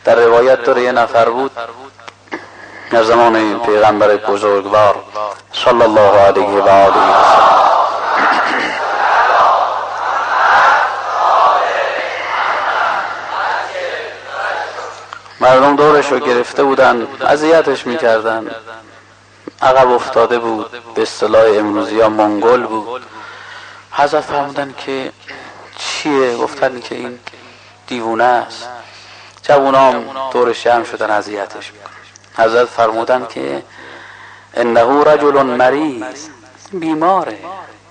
در روایت داره یه نفر بود در زمان پیغمبر بزرگوار صلی الله علیه و آله مردم دورش رو گرفته بودن، اذیتش میکردن، عقب افتاده بود، به اصطلاح امروزی ها منگول بود. حضرت فرمودن که چیه؟ گفتن که این دیوونه است. جوانام دورش جمع شدن اذیتش میکنن. حضرت فرمودن که انه رجل مریض، بیماره،